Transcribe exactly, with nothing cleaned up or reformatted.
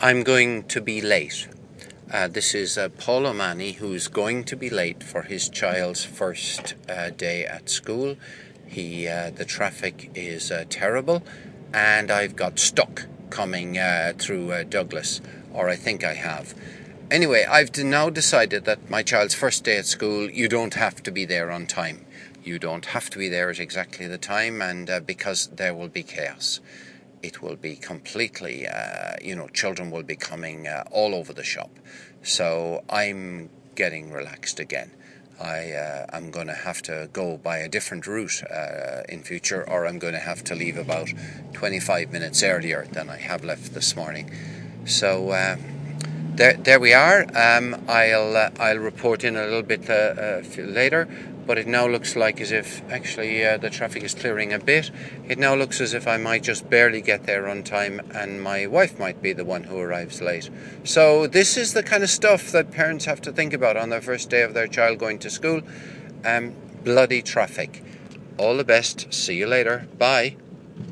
I'm going to be late. Uh, this is uh, Paul O'Mahony, who's going to be late for his child's first uh, day at school. He, uh, the traffic is uh, terrible, and I've got stuck coming uh, through uh, Douglas, or I think I have. Anyway, I've now decided that my child's first day at school, you don't have to be there on time. You don't have to be there at exactly the time, and uh, because there will be chaos. It will be completely, uh, you know, children will be coming uh, all over the shop. So I'm getting relaxed again. I, uh, I'm going to have to go by a different route uh, in future, or I'm going to have to leave about twenty-five minutes earlier than I have left this morning. So uh, there, there we are. Um, I'll, uh, I'll report in a little bit uh, uh, later. But it now looks like as if actually uh, the traffic is clearing a bit. It now looks as if I might just barely get there on time, and my wife might be the one who arrives late. So this is the kind of stuff that parents have to think about on their first day of their child going to school. Um, bloody traffic. All the best. See you later. Bye.